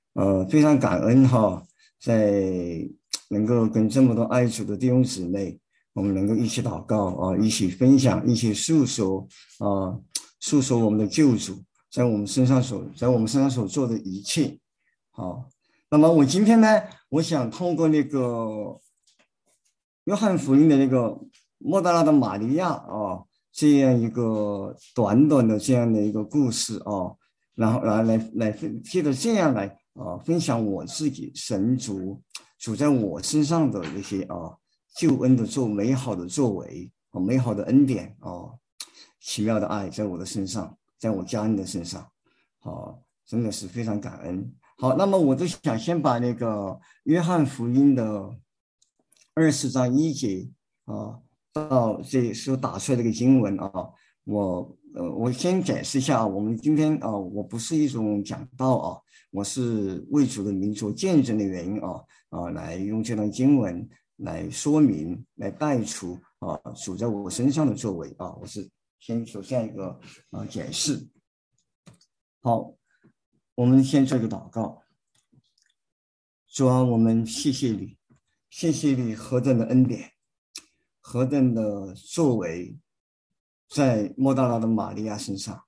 非常感恩哈，在能够跟这么多爱主的弟兄姊妹，我们能够一起祷告啊，一起分享，一起诉说啊，诉说我们的救主在我们身上所做的一切。好，那么我今天呢，我想通过那个约翰福音的那个莫大拉的玛利亚啊，这样一个短短的这样的一个故事啊，然后来借着这样来分享我自己神主在我身上的那些救恩的美好的作为美好的恩典奇妙的爱在我的身上，在我家人的身上真的是非常感恩。好，那么我就想先把那个约翰福音的24章1节到这所打出来这个经文我先解释一下我们今天我不是一种讲道我是为主的名做见证的原因来用这段经文来说明，来带出主在我身上的作为我是先首先一个解释。好，我们先做一个祷告。主啊，我们谢谢你，谢谢你何等的恩典，何等的作为，在莫大拉的玛利亚身上，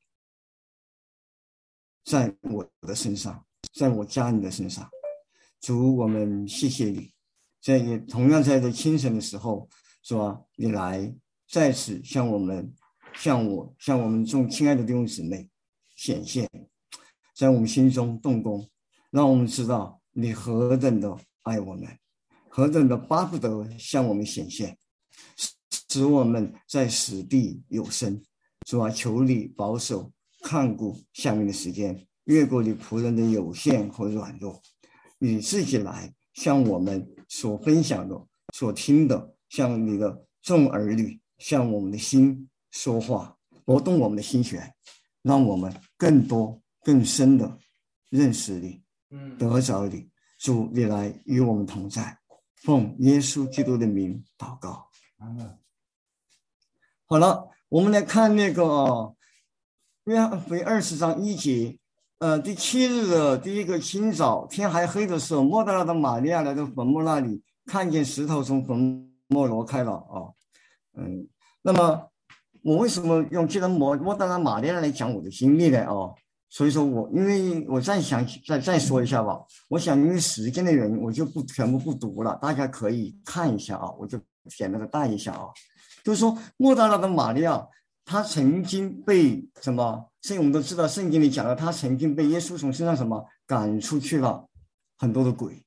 在我的身上，在我家人的身上。主，我们谢谢你，也同样在这清晨的时候，是吧？你来再次向我们这种亲爱的弟兄姊妹显现，在我们心中动工，让我们知道你何等的爱我们，何等的巴不得向我们显现，使我们在死地有生。主啊，求你保守看顾下面的时间，越过你仆人的有限和软弱，你自己来向我们所分享的、所听的，向你的众儿女，向我们的心说话，活动我们的心弦，让我们更多、更深的认识你，得着你。主，你来与我们同在，奉耶稣基督的名祷告。好了，我们来看那个约翰福音20章1节。第7日的第一个清早，天还黑的时候，莫大拉的玛利亚来到坟墓那里，看见石头从坟墓挪开了那么我为什么用这个莫大拉玛利亚来讲我的经历呢？所以说因为我再说一下吧。我想因为时间的原因，我就全部不读了，大家可以看一下我就简单的带一下就是说莫大拉的玛利亚，她曾经被什么？我们都知道圣经里讲了，她曾经被耶稣从身上什么赶出去了很多的鬼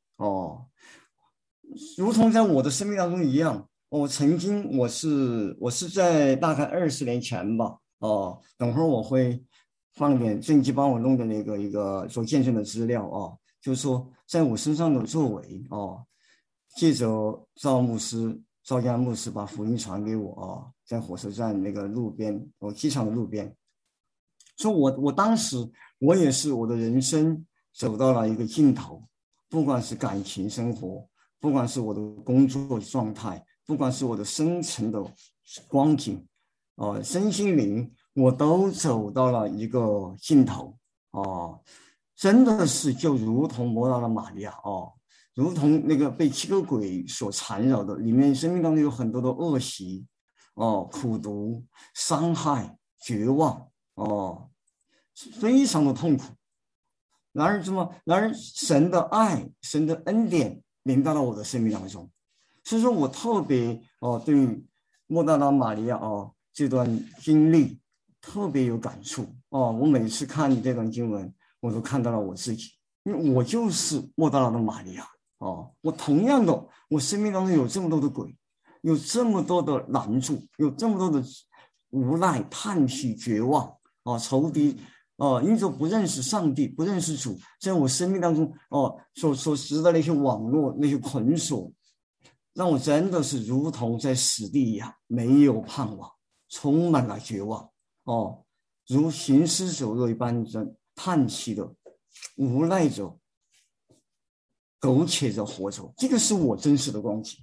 如同在我的生命当中一样。曾经我是在大概20年前吧等会儿我会放点正机帮我弄的那个一个做见证的资料就是说在我身上的作为借着赵家牧师把福音传给我在火车站那个路边机场的路边。所以我当时我也是我的人生走到了一个尽头，不管是感情生活，不管是我的工作状态，不管是我的深层的光景身心灵，我都走到了一个尽头真的是就如同摩拉的玛利亚如同那个被7个鬼所缠绕的，里面生命当中有很多的恶习苦毒、伤害、绝望非常的痛苦。然而神的爱、神的恩典临到了我的生命当中，所以说我特别对莫大拉玛利亚这段经历特别有感触我每次看这段经文，我都看到了我自己，因为我就是莫大拉的玛利亚我同样的，我生命当中有这么多的鬼，有这么多的拦阻，有这么多的无奈、叹息、绝望仇敌因着不认识上帝，不认识主，在我生命当中所施的那些网络、那些捆锁，让我真的是如同在死地一样，没有盼望，充满了绝望如行尸走肉一般的叹气的，无奈着，苟且着活着。这个是我真实的光景。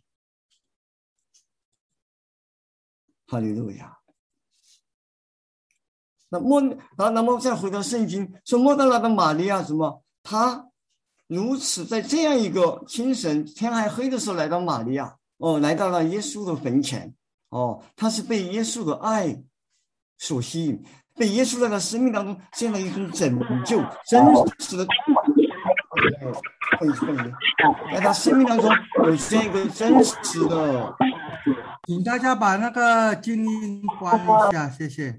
哈利路亚。那么再回到圣经，说莫大拉的玛利亚什么？她如此在这样一个清晨天还黑的时候来到玛利亚，来到了耶稣的坟前，他是被耶稣的爱所吸引，被耶稣在他生命当中这样的一种拯救，真实的在他生命当中有这样一个真实的。 请大家把那个静音关一下，谢谢。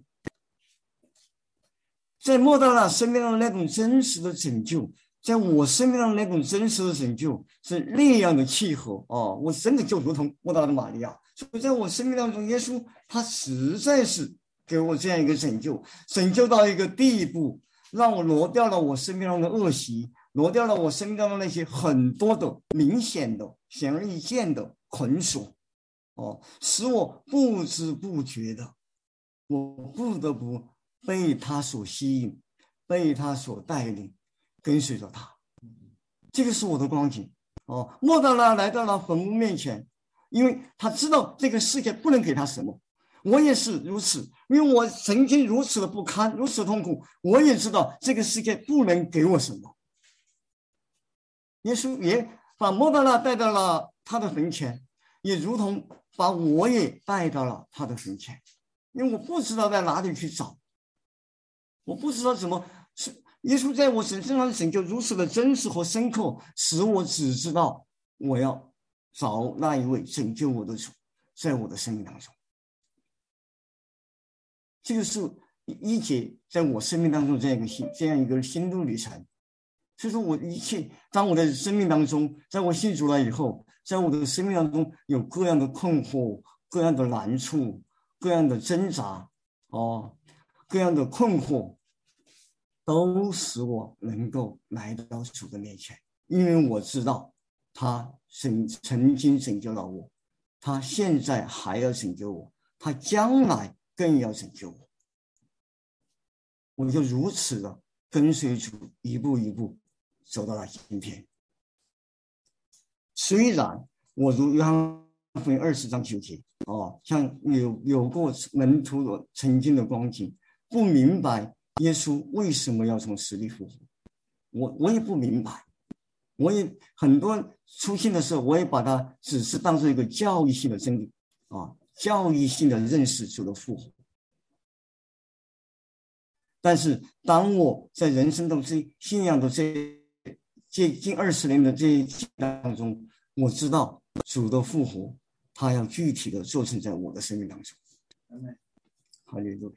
在莫大拉生命当中那种真实的拯救，在我生命当中那种真实的拯救是那样的契合我真的就如同莫大拉的玛利亚，所以在我生命当中，耶稣他实在是给我这样一个拯救到一个地步，让我挪掉了我生命当中的恶习，挪掉了我生命当中那些很多的明显的显而易见的捆锁，使我不知不觉的，我不得不被他所吸引，被他所带领，跟随着他。这个是我的光景。莫大拉来到了坟墓面前，因为他知道这个世界不能给他什么。我也是如此，因为我曾经如此的不堪，如此的痛苦，我也知道这个世界不能给我什么。耶稣也把莫大拉带到了他的坟前，也如同把我也带到了他的坟前，因为我不知道在哪里去找，我不知道怎么是耶稣在我身上的拯救如此的真实和深刻，使我只知道我要找那一位拯救我的主，在我的生命当中。这个是一节在我生命当中这样一个心路旅程。所以说我一切，当我的生命当中，在我信主了以后，在我的生命当中有各样的困惑，各样的难处，各样的挣扎，各样的困惑，都使我能够来到主的面前，因为我知道他曾经拯救了我，他现在还要拯救我，他将来更要拯救我。我就如此的跟随主，一步一步走到了今天。虽然我如约翰福音20章9节像有过门徒的曾经的光景，不明白耶稣为什么要从死里复活，我也不明白，我也很多出现的时候，我也把它只是当作一个教育性的真理教育性的认识主的复活。但是当我在人生的信仰的这近20年的这一期当中，我知道主的复活他要具体的做成在我的生命当中。哈利路亚。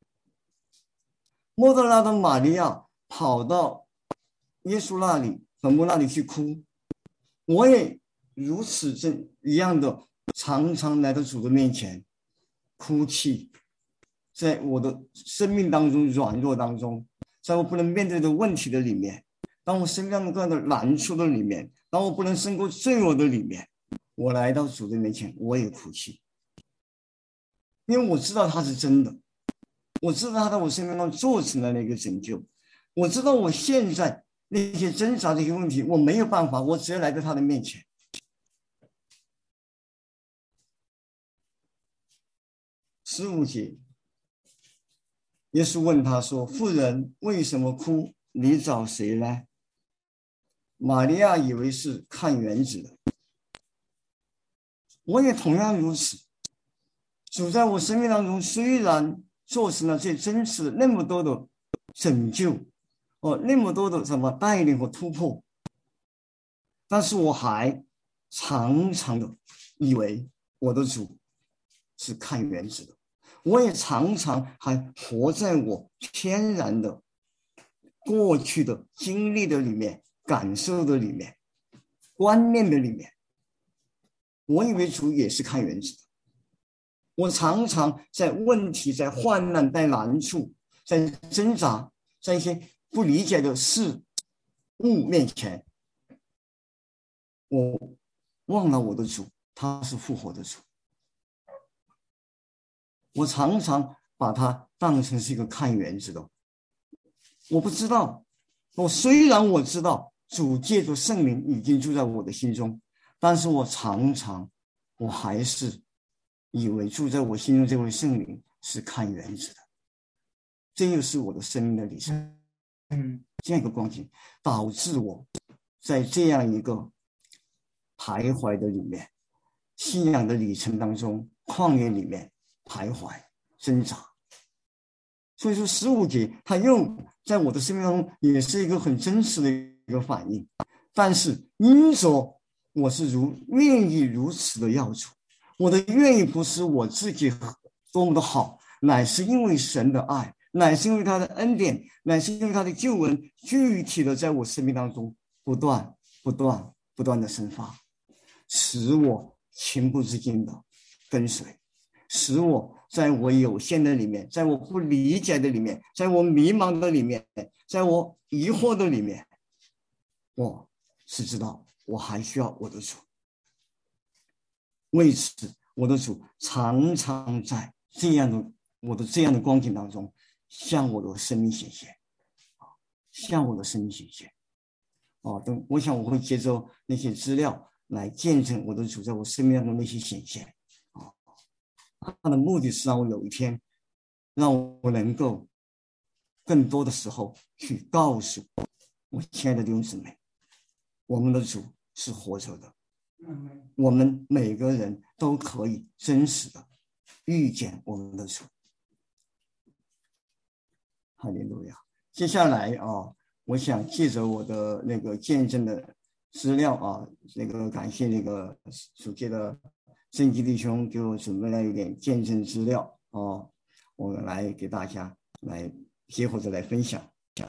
莫大拉的玛利亚跑到耶稣那里坟墓那里去哭，我也如此一样的常常来到主的面前哭泣，在我的生命当中软弱当中，在我不能面对的问题的里面，当我生命当中各样的难处的里面，当我不能胜过罪恶的里面，我来到主的面前，我也哭泣，因为我知道他是真的，我知道他在我生命中做成了那个拯救，我知道我现在那些挣扎的一些问题我没有办法，我只要来到他的面前。15节，耶稣问他说：妇人，为什么哭？你找谁呢？玛利亚以为是看园子的。我也同样如此，主在我生命当中虽然做成了这真实的那么多的拯救那么多的什么带领和突破，但是我还常常的以为我的主是看园子的，我也常常还活在我天然的过去的经历的里面，感受的里面，观念的里面，我以为主也是看园子的。我常常在问题，在患难，在难处，在挣扎，在一些不理解的事物面前，我忘了我的主，他是复活的主。我常常把他当成是一个看园子的。我不知道，虽然我知道主借着圣灵已经住在我的心中，但是我常常我还是以为住在我心中这位圣灵是看园子的。这又是我的生命的里程，这样一个光景导致我在这样一个徘徊的里面，信仰的旅程当中，旷野里面徘徊挣扎。所以说15节它又在我的生命当中也是一个很真实的一个反应。但是因着我是愿意如此的要主，我的愿意不是我自己多么的好，乃是因为神的爱，乃是因为他的恩典，乃是因为他的救恩具体的在我生命当中不断的生发，使我情不自禁的跟随，使我在我有限的里面，在我不理解的里面，在我迷茫的里面，在我疑惑的里面，我是知道我还需要我的主。为此我的主常常在我的这样的光景当中向我的生命显现，向我的生命显现。等我想我会接着那些资料来见证我的主在我生命当中那些显现。他的目的是让我有一天，让我能够更多的时候去告诉我亲爱的弟兄姊妹，我们的主是活着的，我们每个人都可以真实的遇见我们的主。哈利路亚！接下来我想借着我的那个见证的资料感谢那个属界的圣基弟兄给我准备了一点见证资料我来给大家来结合着来分享。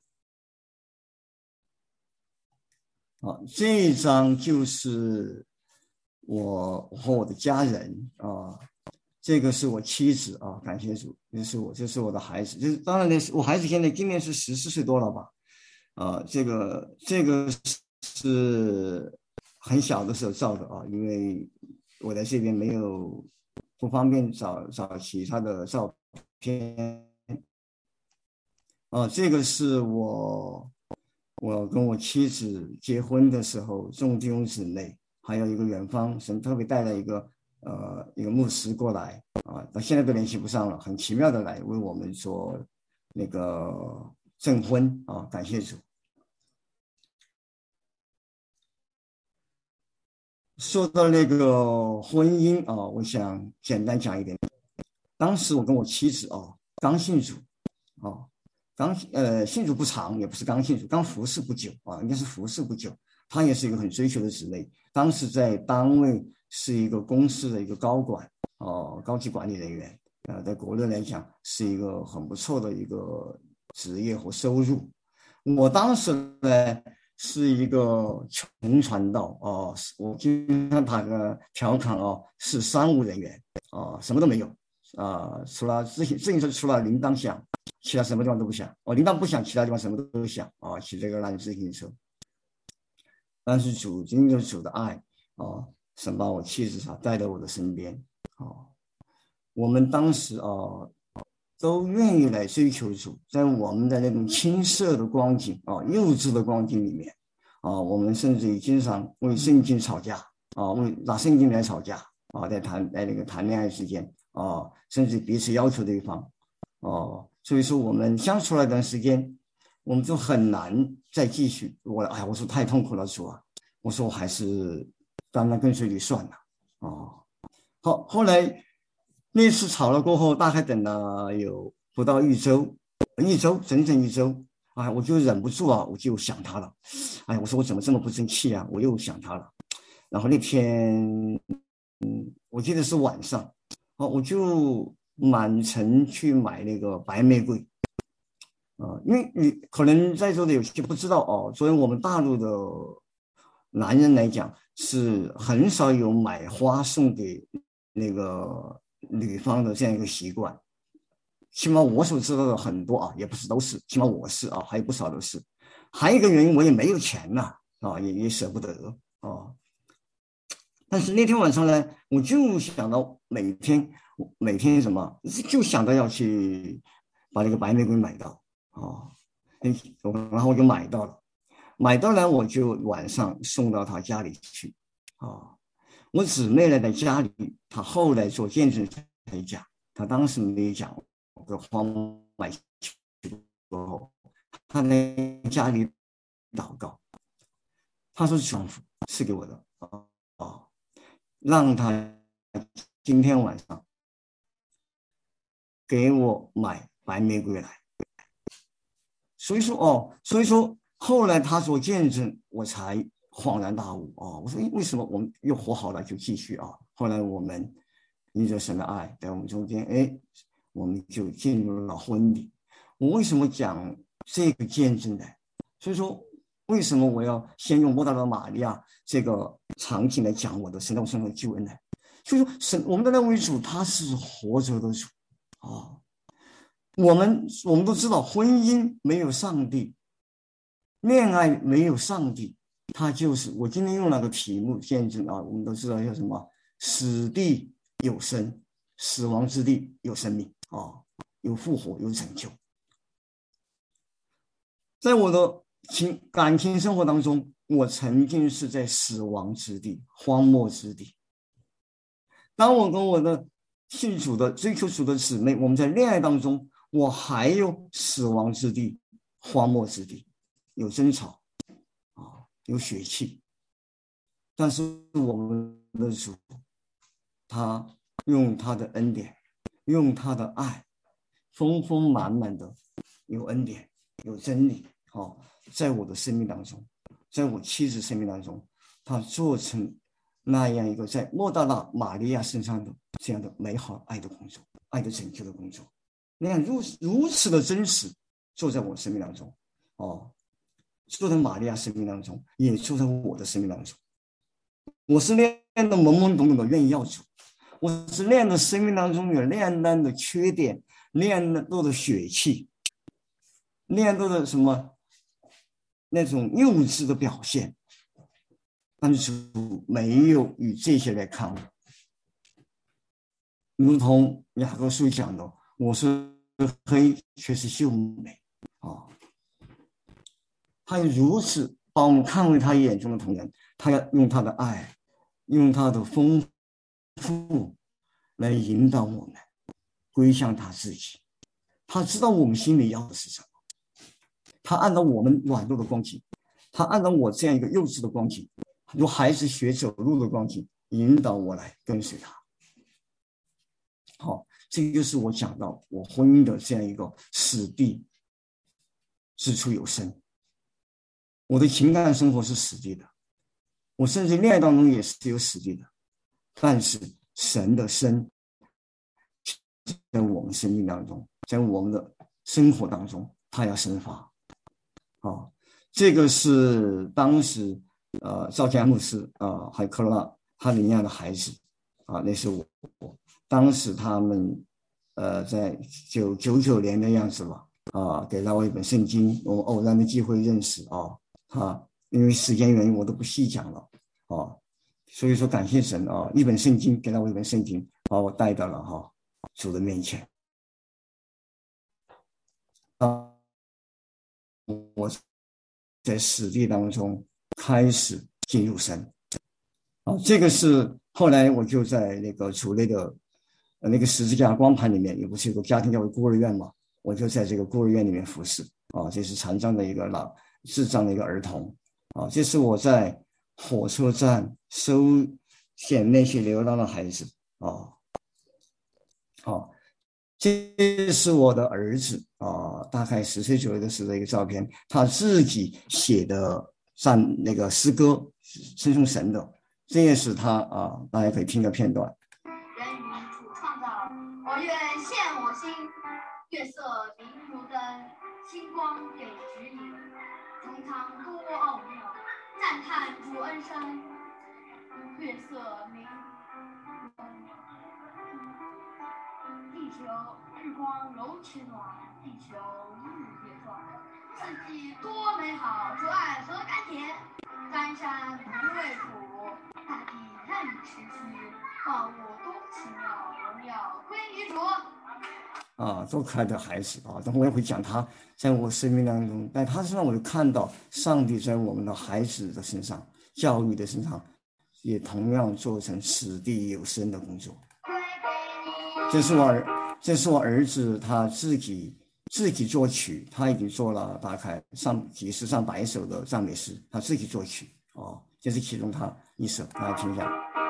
这一张就是我和我的家人这个是我妻子感谢主，这是我的孩子，就是当然呢，我孩子今年是14岁多了吧，这个是很小的时候照的因为我在这边不方便找其他的照片。这个是我跟我妻子结婚的时候，众弟兄姊妹，还有一个远方神特别带了一个牧师过来到现在都联系不上了，很奇妙的来为我们做那个证婚感谢主。说到那个婚姻我想简单讲一点。当时我跟我妻子刚信主信主不长，也不是刚信主，刚服侍不久应该是服侍不久。他也是一个很追求的职位，当时在单位是一个公司的一个高管高级管理人员在国内来讲是一个很不错的一个职业和收入。我当时呢是一个穷传道我经常打个调侃是商务人员什么都没有除了自行车除了铃铛响，其他什么地方都不响铃铛不响，其他地方什么都响骑这个烂自行车。但是因着主的爱神把我妻子带到我的身边我们当时都愿意来追求主，在我们的那种青涩的光景幼稚的光景里面我们甚至于经常为圣经吵架为拿圣经来吵架在那个谈恋爱之间甚至彼此要求对方所以说我们相处了一段时间，我们就很难再继续。我说太痛苦了主啊，我说我还是单单跟随你算了后来那次吵了过后，大概等了有不到整整一周我就忍不住我就想他了。我说我怎么这么不争气我又想他了。然后那天我记得是晚上我就满城去买那个白玫瑰因为你可能在座的有些不知道作为我们大陆的男人来讲，是很少有买花送给那个女方的这样一个习惯。起码我所知道的很多也不是都是，起码我是还有不少都是。还有一个原因，我也没有钱也舍不得但是那天晚上呢，我就想到每天什么，就想到要去把那个白玫瑰买到然后我就买到了，我就晚上送到他家里去我姊妹呢在家里，她后来做见证才讲，她当时没讲我的花买去过后，她在家里祷告， 他说祝福赐给我的让他今天晚上给我买白玫瑰来。所以说后来他所见证，我才恍然大悟我说为什么我们又和好了就继续后来我们因着神的爱在我们中间，我们就进入了婚礼。我为什么讲这个见证呢？所以说为什么我要先用莫大拉玛利亚这个场景来讲我的神道生活救恩呢？所以说我们的那位主他是活着的主我们都知道，婚姻没有上帝，恋爱没有上帝，它就是我今天用那个题目见证我们都知道叫什么？死地有生，死亡之地有生命有复活，有拯救。在我的感情生活当中，我曾经是在死亡之地、荒漠之地。当我跟我的信主的、追求主的姊妹，我们在恋爱当中，我还有死亡之地、荒漠之地，有争吵有血气。但是我们的主，他用他的恩典，用他的爱，丰丰满满的有恩典，有真理在我的生命当中，在我妻子生命当中，他做成那样一个在莫大拉玛利亚身上的这样的美好爱的工作，爱的拯救的工作，那样如此的真实做在我生命当中做在玛利亚生命当中，也做在我的生命当中。我是练的懵懵懂懂的愿意要主，我是练的生命当中有练单的缺点，练的多的血气，练多的什么那种幼稚的表现，但是没有与这些来看我。如同雅各书讲的，我是黑却是秀美他如此把我们看为他眼中的同人，他要用他的爱，用他的丰富来引导我们归向他自己。他知道我们心里要的是什么，他按照我们软弱的光景，他按照我这样一个幼稚的光景，如孩子学走路的光景，引导我来跟随他。这就是我讲到我婚姻的这样一个死地之处有生。我的情感生活是死地的，我甚至恋爱当中也是有死地的，但是神的生在我们生命当中，在我们的生活当中，他要生发这个是当时赵家牧师还有科罗纳他领养的孩子那是我当时他们在999年的样子吧给了我一本圣经，我偶然的机会认识因为时间原因我都不细讲了所以说感谢神一本圣经给了我一本圣经，把我带到了主的面前我在死地当中开始进入神这个是后来我就在那个主内的那个十字架光盘里面，也不是有个家庭教会孤儿院嘛，我就在这个孤儿院里面服侍这是残障的一个智障的一个儿童这是我在火车站收捡那些流浪的孩子这是我的儿子大概10岁左右的时候的一个照片，他自己写的那个诗歌称颂神的，这也是他大家可以听个片段。 人与主创造，我愿献我心，月色明如灯，星光给指引，中堂多奥妙，赞叹主恩深，月色明如灯。地球日光柔取暖，地球日月转，四季多美好，主爱何甘甜，翻山不畏苦，大地任持续，万物多奇妙，荣耀归于主多可爱的孩子等会我也会讲他在我生命当中，在他身上我就看到上帝在我们的孩子的身上，教育的身上也同样做成死地有生的工作。这是我儿子他自己作曲，他已经做了大概几十上百首的赞美诗，他自己作曲这是其中他一首，大家听一下。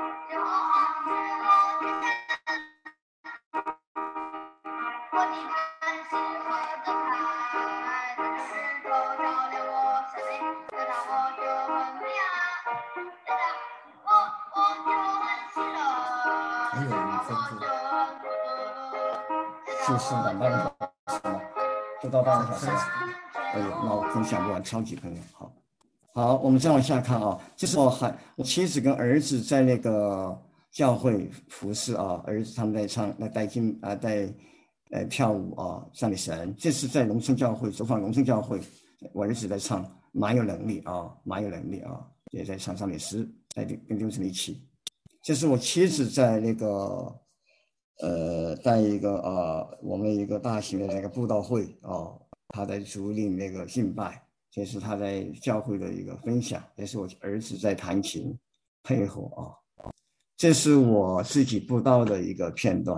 是半个小时吗？不到半个小时了。哎呦，那我分享不完，超级朋友。好，我们再往下看啊。就是我妻子跟儿子在那个教会服侍啊，儿子他们在唱，在跳舞啊，赞美神。这是在农村教会，走访农村教会，我儿子在唱，蛮有能力啊，也在唱赞美诗，跟弟兄姊妹一起。这是我妻子在那个在一个我们一个大型的那个布道会他在主领那个敬拜，这是他在教会的一个分享，也是我儿子在弹琴配合这是我自己布道的一个片段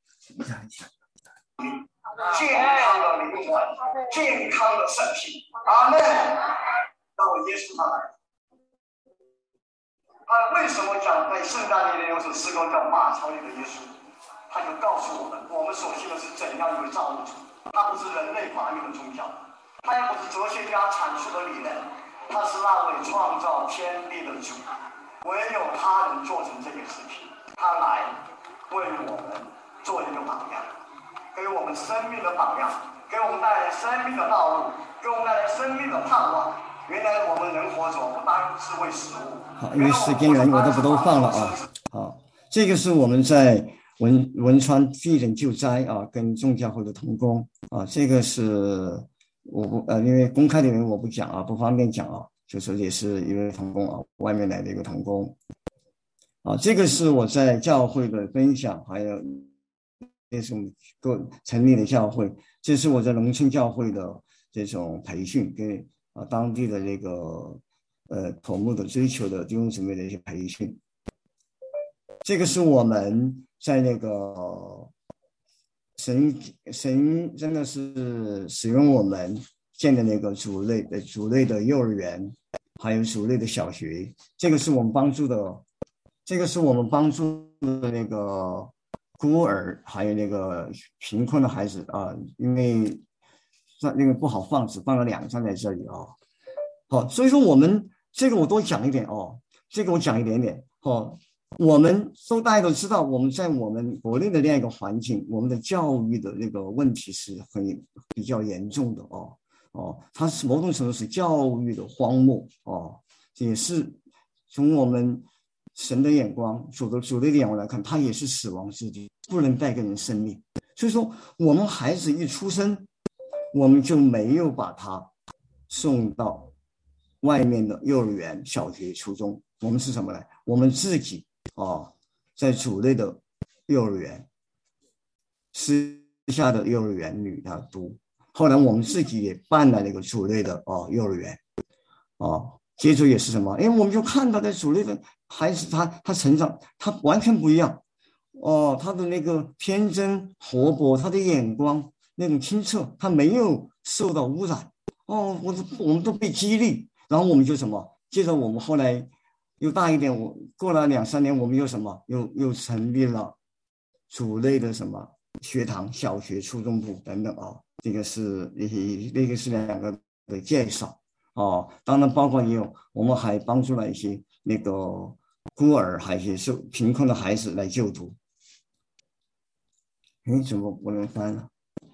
健康的灵魂，健康的身体，阿们。让我耶稣他来。为什么讲在圣诞里面有首诗歌叫《马槽里的耶稣》？他就告诉我们，我们所信的是怎样一位造物主。他不是人类发明的宗教，他也不是哲学家阐述的理论，他是那位创造天地的主。唯有他能做成这件事情，他来为我们做一个榜样，给我们生命的榜样，给我们带来生命的道路，给我们带来生命的盼望。原来我们人活着不单是为食物。 好，因为时间原因我都放了好，这个是我们在汶川地震救灾跟众教会的同工这个是我不因为公开的原因我不讲不方便讲就是也是一位同工外面来的一个同工这个是我在教会的分享，还有这是我们各成立的教会，这是我在农村教会的这种培训跟当地的这个头目的追求的弟兄姊妹的一些培训。这个是我们在那个神真的是使用我们建的那个主类的幼儿园，还有主类的小学。这个是我们帮助的那个孤儿，还有那个贫困的孩子因为那个不好放，只放了2张在这里好，所以说我们这个我多讲一点这个我讲一点点我们大家都知道，我们在我们国内的这样一个环境，我们的教育的那个问题是比较严重的它是某种程度是教育的荒漠也是从我们神的眼光，主的眼光来看，它也是死亡之地，不能带给人生命。所以说，我们孩子一出生，我们就没有把他送到外面的幼儿园、小学、初中。我们是什么呢？我们自己在主内的幼儿园、私下的幼儿园里读。后来我们自己也办了那个主内的幼儿园接着也是什么？因为我们就看到在主内的孩子他成长，他完全不一样他的那个天真活泼，他的眼光那种清澈，他没有受到污染我们都被激励，然后我们就什么？接着我们后来又大一点，我过了2-3年，我们又什么？又成立了主类的什么学堂、小学、初中部等等这个是2个的介绍当然包括我们还帮助了一些那个孤儿，还有一些贫困的孩子来就读。怎么不能翻了？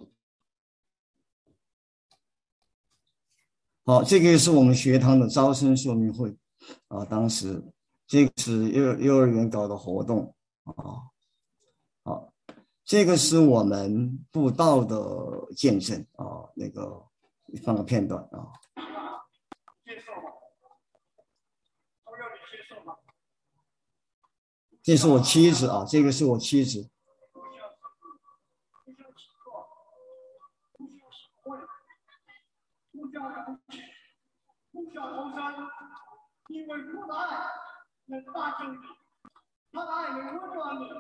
好，这个是我们学堂的招生说明会当时这个是幼儿园搞的活动好，这个是我们布道的见证那个放个片段接受吗？他们要你接受吗？ 这是我妻子这个是我妻子。 不孝投山，因为父的爱能大救你，他的爱能温暖你。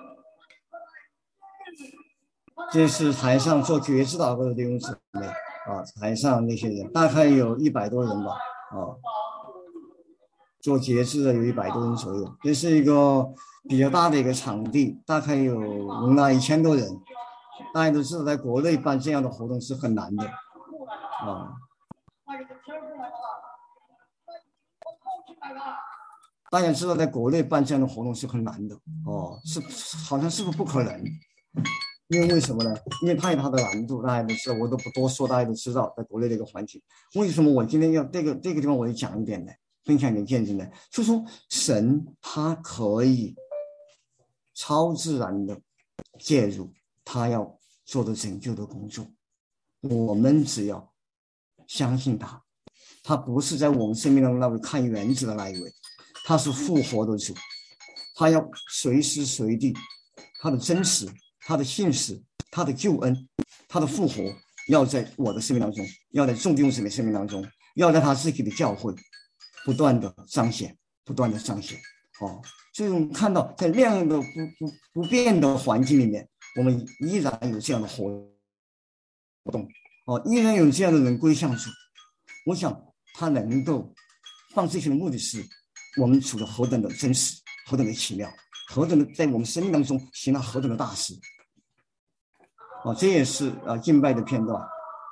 这是台上做觉知祷告的弟兄姊妹台上那些人大概有100多人吧做节制的有100多人左右，这是一个比较大的一个场地，大概有容纳1000多人。大家都知道，在国内办这样的活动是很难的啊。大家知道，在国内办这样的活动是很难的哦，好像是不可能。因为什么呢？因为它有它的难度，大家都知道，我都不多说，大家都知道，在国内的一个环境。为什么我今天要这个地方我要讲一点呢？分享一点见证呢？就说神他可以超自然的介入，他要做的拯救的工作，我们只要相信他。他不是在我们生命当中那位看园子的那一位，他是复活的主，他要随时随地，他的真实，他的信实，他的救恩，他的复活，要在我的生命当中，要在众弟兄姊妹生命当中，要在他自己的教会不断的彰显，不断的彰显。所以我们看到在那样的不变的环境里面，我们依然有这样的活动，依然有这样的人归向主。我想他能够放这些的目的是，我们处的何等的真实，何等的奇妙，何等的在我们生命当中行了何等的大事。这也是敬拜的片段。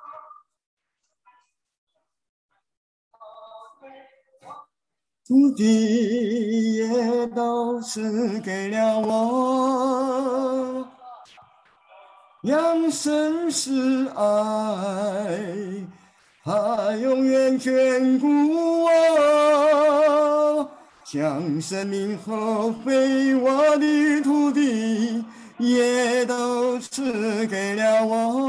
主的也都赐给了我，扬声是爱，他永远眷顾我，将生命和肥沃的土地也都赐给了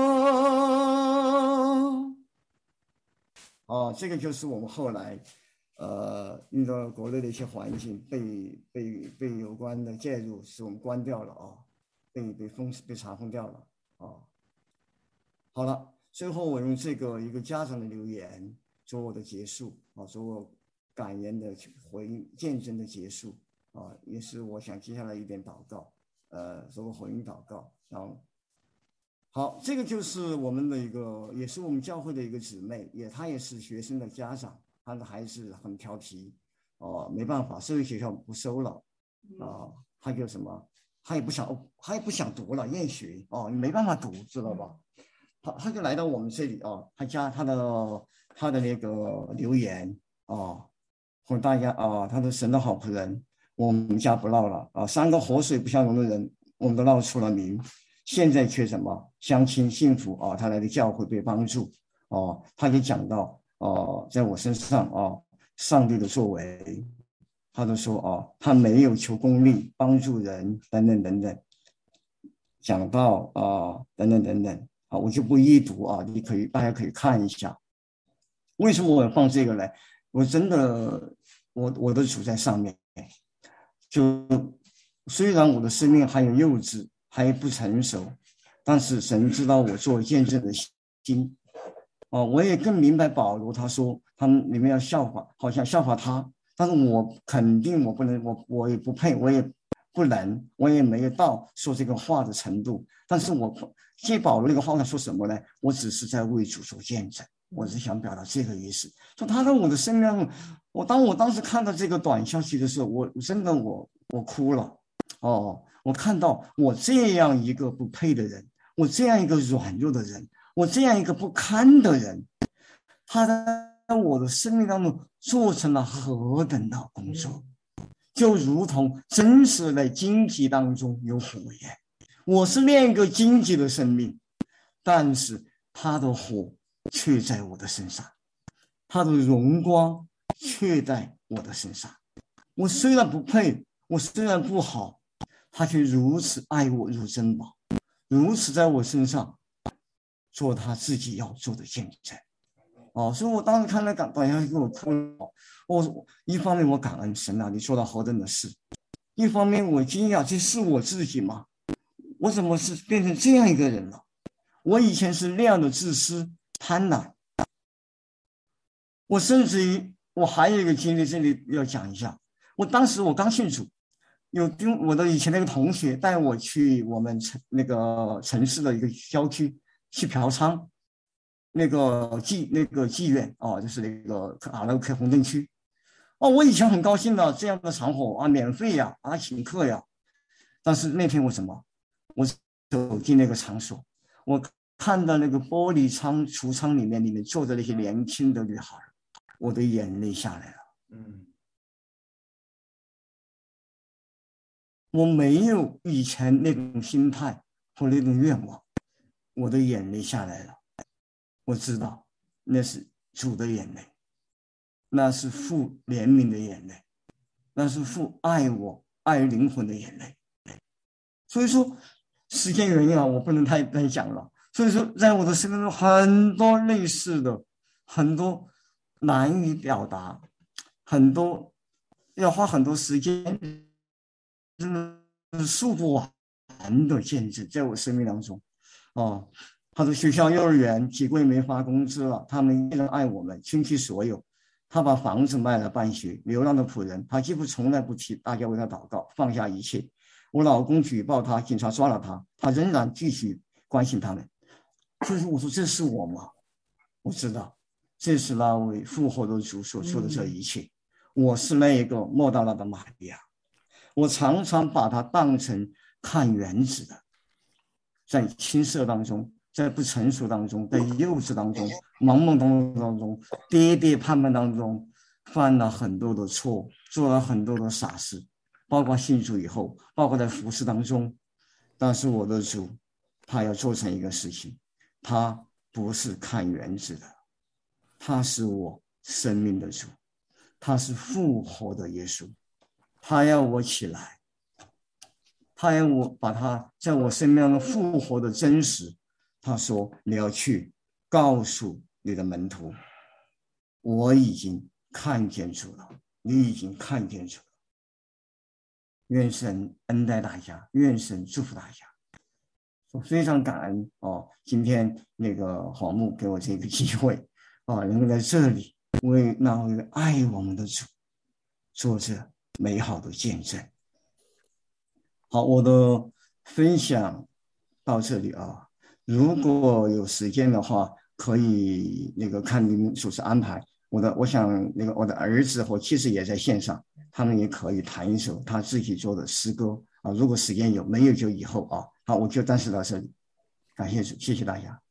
我。这个就是我们后来遇到国内的一些环境，被有关的介入，使我们关掉了被查封掉了好了，最后我用这个一个家长的留言做我的结束做我感言的回应见证的结束也是我想接下来一点祷告做个回应祷告。然后好，这个就是我们的一个，也是我们教会的一个姊妹，她也是学生的家长，她的孩子很调皮没办法，社会学校不收了她就什么，她也不想读了，厌学没办法读，知道吧？他就来到我们这里他加他的那个留言和大家他的神的好仆人，我们家不闹了3个活水不相容的人，我们都闹出了名，现在却什么相亲幸福他来的教会被帮助他也讲到在我身上上帝的作为，他都说他没有求功利，帮助人等等等等，讲到等等等等我就不一读大家可以看一下。为什么我要放这个呢？我真的我的主在上面，就虽然我的生命还有幼稚，还不成熟，但是神知道我做见证的心我也更明白保罗他说他们里面要效法，好像效法他，但是我肯定我不能，我也不配，我也不能，我也没有到说这个话的程度。但是我借保罗那个话说什么呢？我只是在为主做见证，我是想表达这个意思。说他在我的生命当中，我当时看到这个短消息的时候，我真的我哭了我看到我这样一个不配的人，我这样一个软弱的人，我这样一个不堪的人，他在我的生命当中做成了何等的工作，就如同真实的荆棘当中有火焰。我是另一个荆棘的生命，但是他的火却在我的身上，他的荣光却在我的身上。我虽然不配，我虽然不好，他却如此爱我如珍宝，如此在我身上做他自己要做的见证所以我当时看到短消息给我哭了一方面我感恩神你做到何等的事，一方面我惊讶这是我自己吗？我怎么是变成这样一个人了？我以前是那样的自私贪婪，我甚至于我还有一个经历，这里要讲一下。我当时我刚信主，我的以前那个同学带我去我们那个城市的一个郊区去嫖娼，那个妓院就是那个阿拉克红灯区哦，我以前很高兴的，这样的场合啊，免费呀，啊，请客呀。但是那天我什么？我走进那个场所，我看到那个玻璃窗橱窗里面坐着那些年轻的女孩，我的眼泪下来了。我没有以前那种心态和那种愿望，我的眼泪下来了。我知道那是主的眼泪，那是父怜悯的眼泪，那是父爱我爱灵魂的眼泪。所以说时间原因啊，我不能太讲了。所以说在我的生命中很多类似的，很多难以表达，很多要花很多时间，真的是数不完的见证在我生命当中。哦，他的学校幼儿园几个月没发工资了，他们依然爱我们，倾其所有。他把房子卖了办学，流浪的仆人，他几乎从来不提大家为他祷告，放下一切。我老公举报他，警察抓了他，他仍然继续关心他们。所以说，我说这是我吗？我知道，这是那位复活的主所做的这一切。我是那一个莫大拉的玛利亚，我常常把它当成看原子的，在青涩当中，在不成熟当中，在幼稚当中，懵懵懂懂当中，跌跌绊绊当中，犯了很多的错，做了很多的傻事，包括信主以后，包括在服侍当中。但是我的主，他要做成一个事情，他不是看原子的，他是我生命的主，他是复活的耶稣，他要我起来，他要我把他在我生命当中复活的真实，他说你要去告诉你的门徒，我已经看见主了，你已经看见主了。愿神恩待大家，愿神祝福大家。我非常感恩哦，今天那个黄牧给我这个机会啊，能够在这里为那位爱我们的主做着美好的见证。好，我的分享到这里啊，如果有时间的话，可以那个看你们主持安排。我想那个我的儿子和妻子也在线上，他们也可以弹一首他自己做的诗歌啊。如果时间有，没有就以后啊。好，我就暂时到这里，感谢主，谢谢大家。